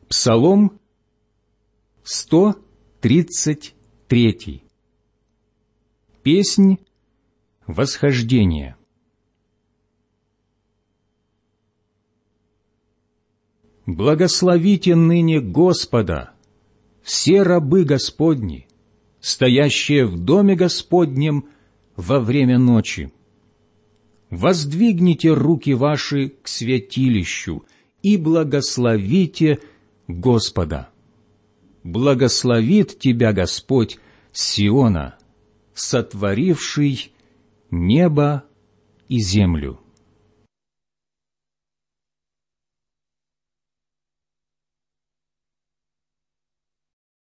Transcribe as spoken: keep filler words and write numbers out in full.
Псалом сто тридцать три. Песнь восхождения. Благословите ныне Господа, все рабы Господни, стоящие в доме Господнем во время ночи. Воздвигните руки ваши к святилищу и благословите Господа. Благословит тебя Господь с Сиона, сотворивший небо и землю.